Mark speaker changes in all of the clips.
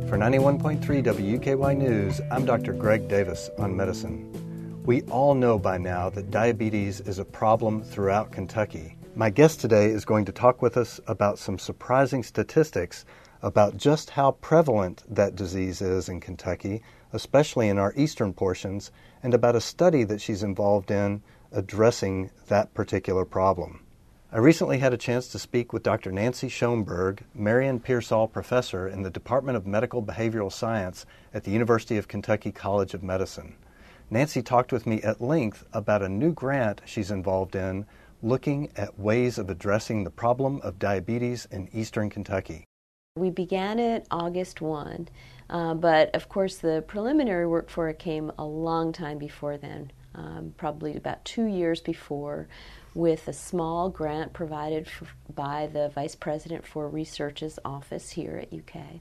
Speaker 1: For 91.3 WUKY News, I'm Dr. Greg Davis on medicine. We all know by now that diabetes is a problem throughout Kentucky. My guest today is going to talk with us about some surprising statistics about just how prevalent that disease is in Kentucky, especially in our eastern portions, and about a study that she's involved in addressing that particular problem. I recently had a chance to speak with Dr. Nancy Schoenberg, Marion Pearsall Professor in the Department of Medical Behavioral Science at the University of Kentucky College of Medicine. Nancy talked with me at length about a new grant she's involved in looking at ways of addressing the problem of diabetes in eastern Kentucky.
Speaker 2: We began it August 1, but of course the preliminary work for it came a long time before then, probably about 2 years before, with a small grant provided by the Vice President for Research's office here at UK.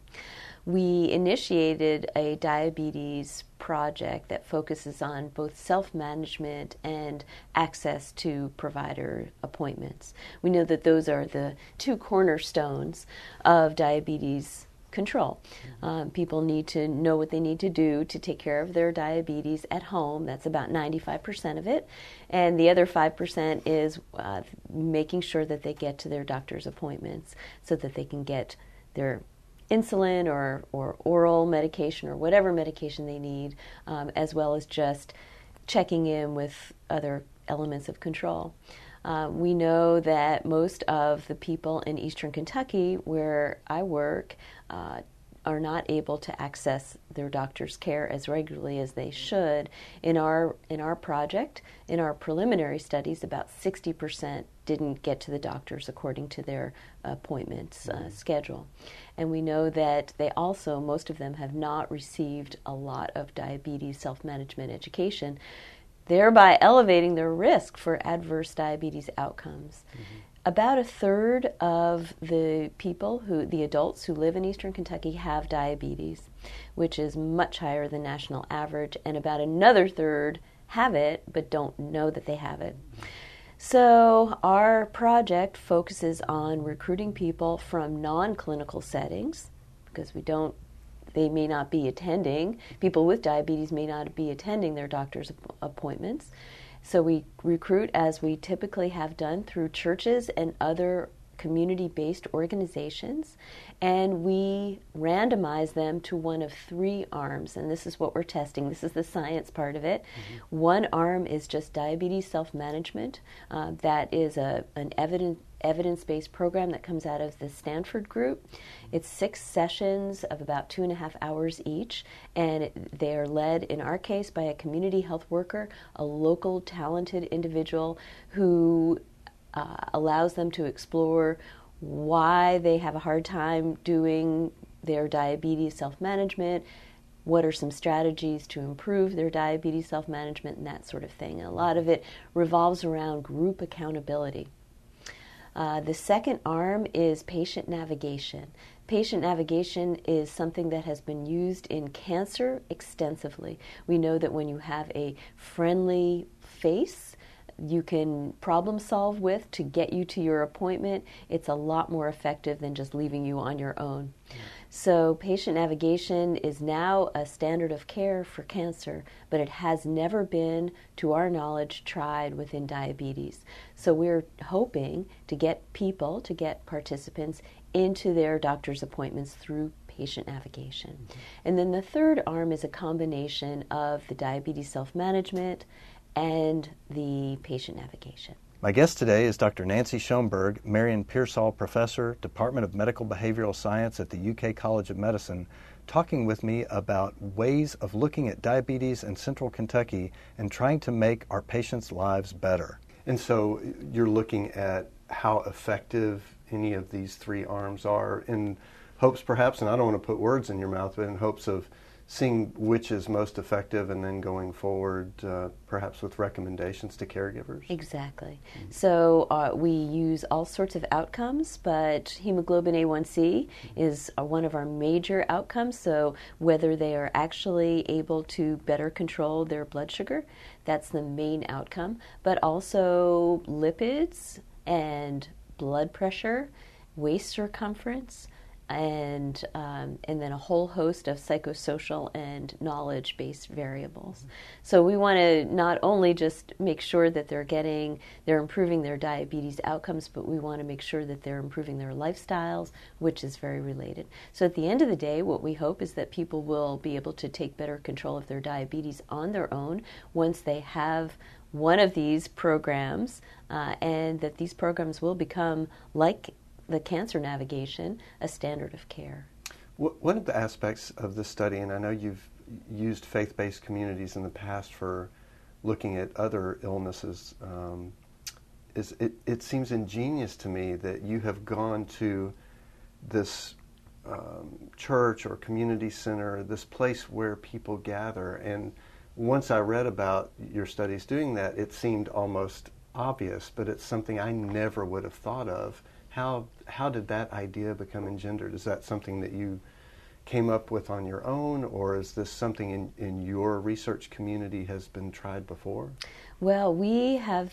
Speaker 2: We initiated a diabetes project that focuses on both self-management and access to provider appointments. We know that those are the two cornerstones of diabetes control. People need to know what they need to do to take care of their diabetes at home. That's about 95% of it. And the other 5% is making sure that they get to their doctor's appointments so that they can get their insulin or oral medication or whatever medication they need, as well as just checking in with other elements of control. We know that most of the people in eastern Kentucky, where I work, are not able to access their doctor's care as regularly as they should. In our project, in our preliminary studies, about 60% didn't get to the doctors according to their appointments schedule. And we know that they also, most of them, have not received a lot of diabetes self-management education, thereby elevating their risk for adverse diabetes outcomes. About a third of the people, the adults who live in eastern Kentucky, have diabetes, which is much higher than national average, and about another third have it but don't know that they have it. So our project focuses on recruiting people from non-clinical settings, because they may not be attending, people with diabetes may not be attending their doctor's appointments. So we recruit, as we typically have done, through churches and other community-based organizations, and we randomize them to one of three arms, and this is what we're testing. This is the science part of it. One arm is just diabetes self-management. That is an evidence-based program that comes out of the Stanford group. It's 6 sessions of about 2.5 hours each, and they are led, in our case, by a community health worker, a local talented individual who allows them to explore why they have a hard time doing their diabetes self-management, what are some strategies to improve their diabetes self-management, and that sort of thing. And a lot of it revolves around group accountability. The second arm is patient navigation. Patient navigation is something that has been used in cancer extensively. We know that when you have a friendly face you can problem solve with to get you to your appointment, it's a lot more effective than just leaving you on your own. So patient navigation is now a standard of care for cancer, but it has never been, to our knowledge, tried within diabetes. So we're hoping to get participants into their doctor's appointments through patient navigation. And then the third arm is a combination of the diabetes self-management and the patient navigation.
Speaker 1: My guest today is Dr. Nancy Schoenberg, Marion Pearsall Professor, Department of Medical Behavioral Science at the UK College of Medicine, talking with me about ways of looking at diabetes in central Kentucky and trying to make our patients' lives better. And so you're looking at how effective any of these three arms are in hopes perhaps, and I don't want to put words in your mouth, but in hopes of seeing which is most effective and then going forward perhaps with recommendations to caregivers?
Speaker 2: Exactly. So we use all sorts of outcomes, but hemoglobin A1C is one of our major outcomes. So whether they are actually able to better control their blood sugar, that's the main outcome, but also lipids and blood pressure, waist circumference, and then a whole host of psychosocial and knowledge-based variables. So we want to not only just make sure that they're improving their diabetes outcomes, but we want to make sure that they're improving their lifestyles, which is very related. So at the end of the day, what we hope is that people will be able to take better control of their diabetes on their own once they have one of these programs, and that these programs will become, like the cancer navigation, a standard of care.
Speaker 1: One of the aspects of this study, and I know you've used faith-based communities in the past for looking at other illnesses, is it seems ingenious to me that you have gone to this church or community center, this place where people gather. And once I read about your studies doing that, it seemed almost obvious, but it's something I never would have thought of. How did that idea become engendered? Is that something that you came up with on your own, or is this something in your research community has been tried before?
Speaker 2: Well, we have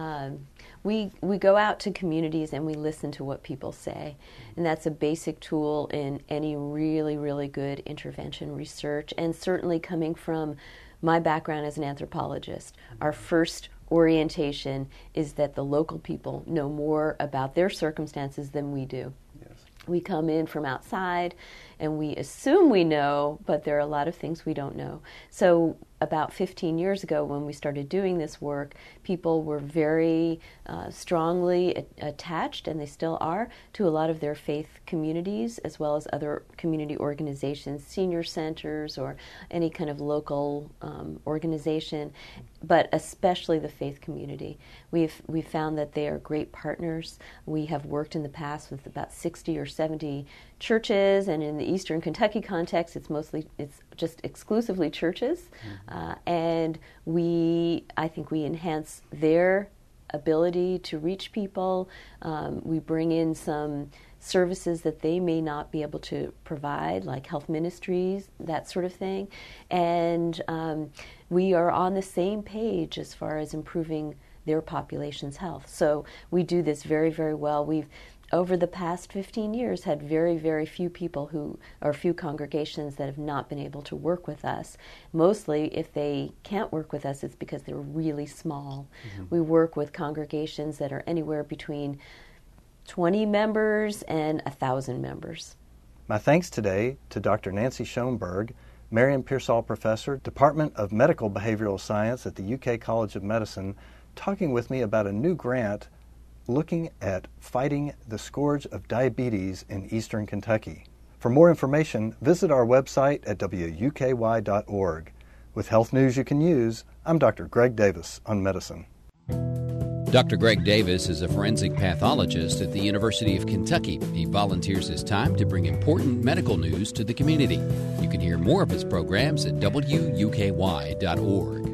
Speaker 2: we go out to communities and we listen to what people say, and that's a basic tool in any really, really good intervention research. And certainly coming from my background as an anthropologist, our first orientation is that the local people know more about their circumstances than we do.
Speaker 1: Yes.
Speaker 2: We come in from outside and we assume we know, but there are a lot of things we don't know. So about 15 years ago when we started doing this work, people were very strongly attached, and they still are, to a lot of their faith communities as well as other community organizations, senior centers or any kind of local organization, but especially the faith community. We've found that they are great partners. We have worked in the past with about 60 or 70 churches, and in the Eastern Kentucky context, it's just exclusively churches, and I think we enhance their ability to reach people. We bring in some services that they may not be able to provide, like health ministries, that sort of thing, and we are on the same page as far as improving their population's health. So we do this very, very well. We've over the past 15 years had very, very few people few congregations that have not been able to work with us. Mostly, if they can't work with us, it's because they're really small. Mm-hmm. We work with congregations that are anywhere between 20 members and 1,000 members.
Speaker 1: My thanks today to Dr. Nancy Schoenberg, Marion Pearsall Professor, Department of Medical Behavioral Science at the UK College of Medicine, talking with me about a new grant looking at fighting the scourge of diabetes in Eastern Kentucky. For more information, visit our website at wuky.org. With health news you can use, I'm Dr. Greg Davis on Medicine.
Speaker 3: Dr. Greg Davis is a forensic pathologist at the University of Kentucky. He volunteers his time to bring important medical news to the community. You can hear more of his programs at wuky.org.